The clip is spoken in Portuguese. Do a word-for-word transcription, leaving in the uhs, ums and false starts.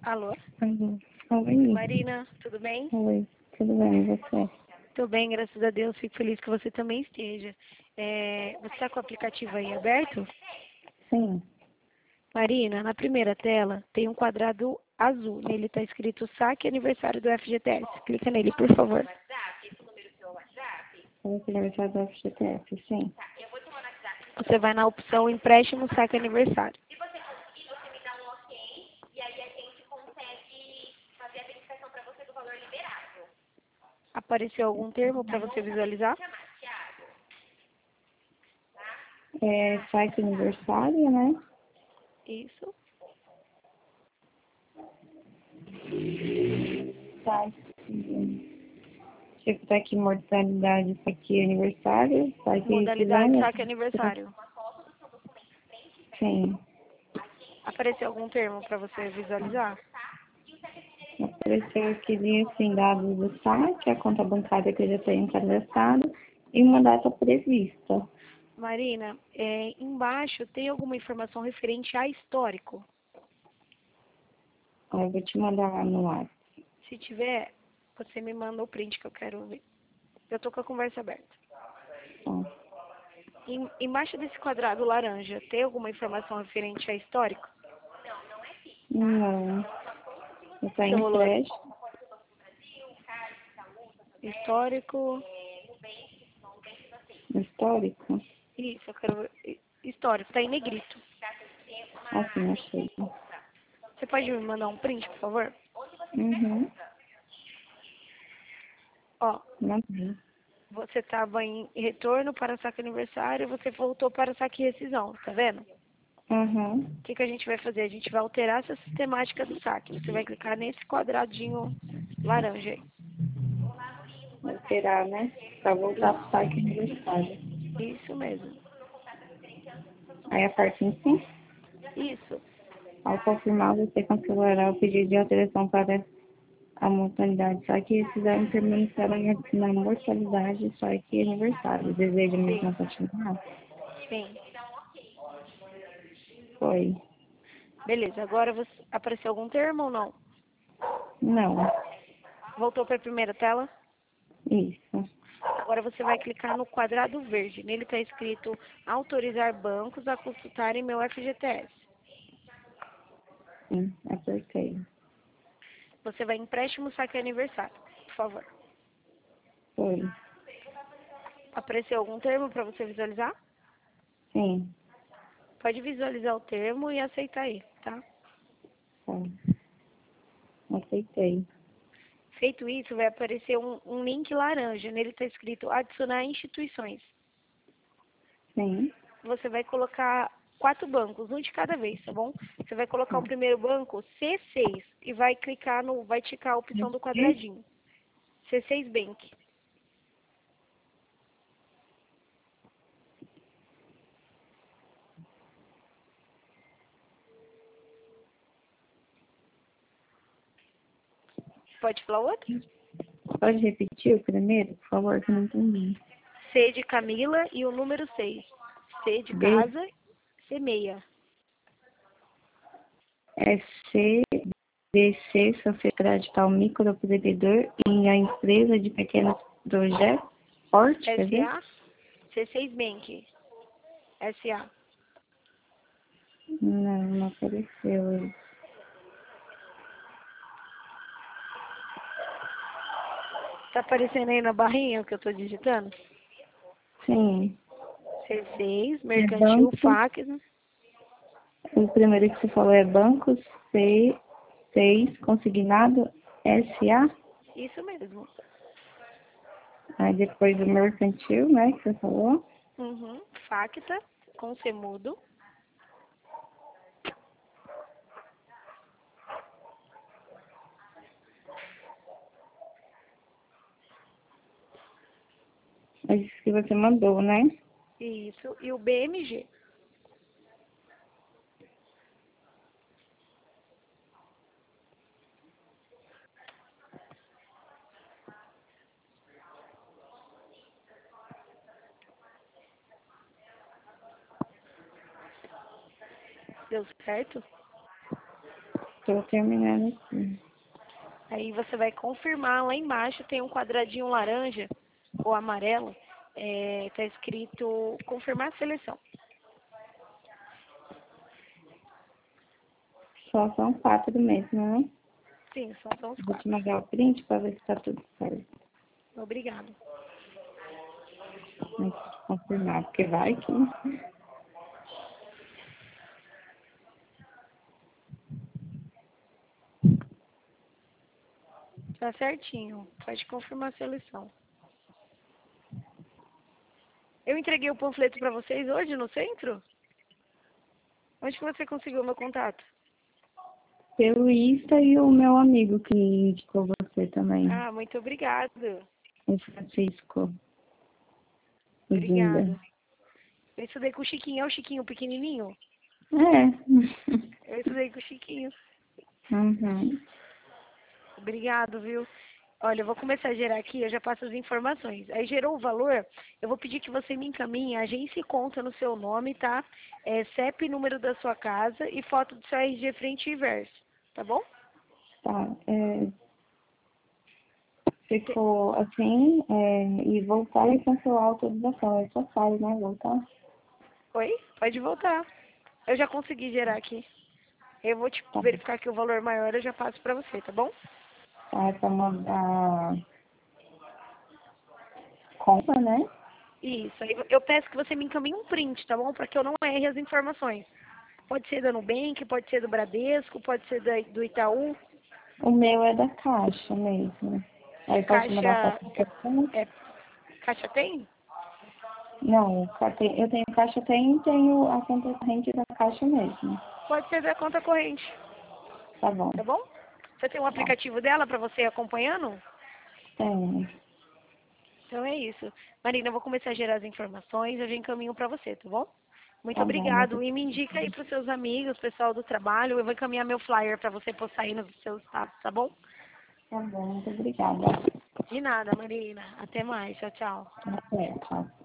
Alô? Alô. Oi. Marina, tudo bem? Oi. Tudo bem, e você? Tudo bem, graças a Deus. Fico feliz que você também esteja. É, você está com o aplicativo aí aberto? Sim. Marina, na primeira tela tem um quadrado azul. Nele está escrito saque aniversário do F G T S. Clica nele, por favor. Foi aniversário do F G T S, sim. Você vai na opção empréstimo saque aniversário. Apareceu algum termo para você visualizar? É site aniversário, né? Isso. Site. Tipo, tá aqui mortalidade, tá aqui aniversário, tá aqui Modalidade rescisão. saque aniversário. Sim. Apareceu algum termo para você visualizar? Apareceu aqui assim, dados do saque, a conta bancária que eu já tenho cadastrado e uma data prevista. Marina, é, embaixo tem alguma informação referente a histórico? Ó, eu vou te mandar lá no ar. Se tiver, você me manda o print que eu quero ver. Eu tô com a conversa aberta. Ó. Em, embaixo desse quadrado laranja, tem alguma informação referente a histórico? Não. Está Você em rolou empréstimo. histórico. Histórico? Isso, eu quero ver. Histórico, tá em negrito. Assim, achei. Você pode me mandar um print, por favor? Uhum. Ó, Mandei. você estava em retorno para saque aniversário, você voltou para saque rescisão, tá vendo? Uhum. O que, que a gente vai fazer? A gente vai alterar essa sistemática do saque. Você vai clicar nesse quadradinho laranja aí. Vou esperar, né? Pra voltar pro site aniversário. Isso mesmo. Aí a parte em si, Isso. ao confirmar, você cancelará o pedido de alteração para a mortalidade. Só que esses devem permanecer na mortalidade só que aniversário. Deseja Sim. mesmo continuar? Sim. Foi. Beleza. Agora você... apareceu algum termo ou não? Não. Voltou para a primeira tela? Isso. Agora você vai clicar no quadrado verde. Nele está escrito autorizar bancos a consultarem meu F G T S. Sim, acertei. Você vai em empréstimo saque aniversário, por favor. Foi. Apareceu algum termo para você visualizar? Sim. Pode visualizar o termo e aceitar ele, tá? Tá. Aceitei. Feito isso, vai aparecer um, um link laranja. Nele está escrito adicionar instituições. Sim. Você vai colocar quatro bancos, um de cada vez, tá bom? Você vai colocar o Tá. primeiro banco C seis e vai clicar no, vai ticar a opção do quadradinho. C seis Bank. Pode falar outro? Pode repetir o primeiro, por favor, que eu não entendi. C de Camila e o número seis. C de B, casa, C seis. S, C, B, C, Sociedade Tal Microempreendedor e a empresa de pequenos projetos, porte, quer S ver? A, C seis Bank. S A. Não, não apareceu. Tá aparecendo aí na barrinha o que eu tô digitando? Sim, C seis, é Mercantil, banco. Fax, né? O primeiro que você falou é banco, C, seis, consignado, S A. Isso mesmo. Aí depois o mercantil, né, que você falou. Uhum. Facta, com C mudo. É isso que você mandou, né? Isso. E o B M G. Deu certo? Estou terminando aqui. Aí você vai confirmar, lá embaixo tem um quadradinho laranja ou amarelo, é, tá escrito confirmar a seleção. Só são quatro mesmo, né? Sim, só são os Vou te quatro. mandar o print para ver se tá tudo certo. Obrigado. Antes de confirmar, porque vai que... Tá certinho. Pode confirmar a seleção. Eu entreguei o panfleto para vocês hoje no centro? Onde que você conseguiu o meu contato? Pelo Insta e o meu amigo que indicou você também. Ah, muito obrigado. O Francisco Zinda. Obrigado. Eu estudei com o Chiquinho. É o Chiquinho pequenininho? É. Eu estudei com o Chiquinho. Uhum. Obrigado, viu? Olha, eu vou começar a gerar aqui, eu já passo as informações. Aí gerou o valor, eu vou pedir que você me encaminhe a agência e conta no seu nome, tá? É, C E P, número da sua casa e foto do seu R G frente e verso, tá bom? Tá. É, se for assim, é, e voltar e cancelar a autorização, é só faz, né? Voltar. Oi? Pode voltar. Eu já consegui gerar aqui. Eu vou te Tá. verificar que o valor maior eu já passo pra você, tá bom? Tá, é pra mandar compra, né? Isso. Aí eu peço que você me encaminhe um print, tá bom? Para que eu não erre as informações. Pode ser da Nubank, pode ser do Bradesco, pode ser da, do Itaú. O meu é da Caixa mesmo. Aí pode mandar Caixa. foto do cartão? É, Caixa tem? Não, ca- tem- eu tenho Caixa tem e tenho a conta corrente da Caixa mesmo. Pode ser da conta corrente, Tá bom. tá bom? Você tem um Tá. aplicativo dela para você ir acompanhando? Tem. Então é isso. Marina, eu vou começar a gerar as informações, eu já encaminho para você, tá bom? Muito Tá bom, muito obrigado. E me indica aí para os seus amigos, pessoal do trabalho. Eu vou encaminhar meu flyer para você postar aí nos seus status, tá bom? tá bom, muito obrigada. De nada, Marina. Até mais. Tchau, tchau. Até, tchau.